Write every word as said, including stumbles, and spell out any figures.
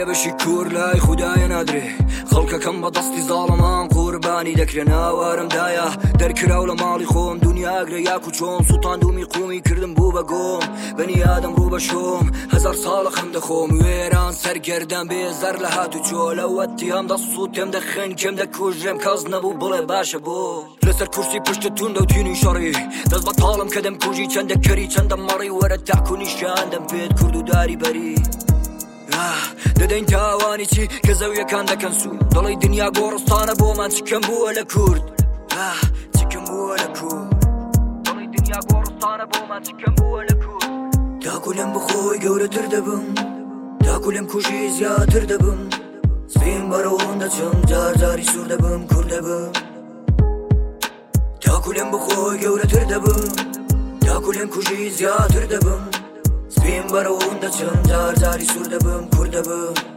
لێ بەشی کوور لای خوددایە نادرێ خەڵکەکەم بە دەستی زاڵەمان قوربانی دەکرێ ناوارمدایە دەرکراو لە ماڵی خۆم دنیاگرێ یاکو چۆم سوڵتان دومی قومی کردم بوو بە گۆم بەنی ئادەم ڕوو بە شۆم هەزار ساڵە خەم دەخۆم وێران سەرگەردان بێزەر لە هات و چۆ لەوەتی هەم دەست و تێم دەخێن کێم دەکوژێم کەس نەبوو بڵێ باشە بۆ لەسەر کورسی پشتە توندا و تینی شەڕی دەست بە تاڵم کە دەم کوژی چەندە کەری چەندە مەڕی وەرە تاکو نیشان دەم پێت کورد و داری بەری دەدەین تاوانی چی کە زەویەکان دەکەن سوود دڵی دنیا گۆڕستانە بۆمان چکەم بووە لە کورد چکەم بووە لە کورد دڵی دنیا گۆڕستانە بۆمان چکەم بووە لە کورد تاکو لەم بخۆی گەورەتر دەبم تاکو لەم کوژی زیاتر دەبم سپین بەرەوەم دەچم جار جاری سوور دەبم کورد دەبم تاکو لەم بخۆی گەورەتر دەبم تاکو لەم کوژی زیاتر دەبم سپین بەرەوەم دەچم جار جاری سوور دەبم کورد دەبم